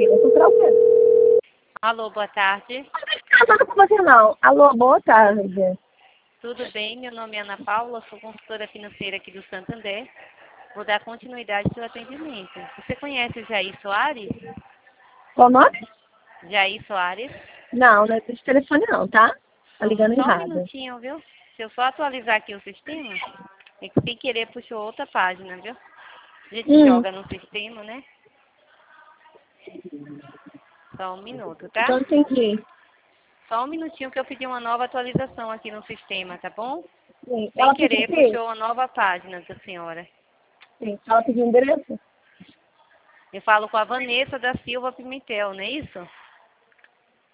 amiga. Procurar o quê? Alô, boa tarde. Não tô casada com você, não. Alô, boa tarde. Tudo bem? Meu nome é Ana Paula, sou consultora financeira aqui do Santander. Vou dar continuidade ao seu atendimento. Você conhece o Jair Soares? Qual o nome? Jair Soares? Não, não é esse telefone não, tá? Tá ligando Só um errado. minutinho, viu? Se eu só atualizar aqui o sistema, é que sem querer puxou outra página, viu? A gente joga no sistema, né? Só um minuto, tá? Então entendi. Só um minutinho que eu pedi uma nova atualização aqui no sistema, tá bom? Sim. Sem Ela querer pediu o quê? puxou uma nova página da senhora. Sim. Ela pediu o endereço? Eu falo com a Vanessa da Silva Pimentel, não é isso?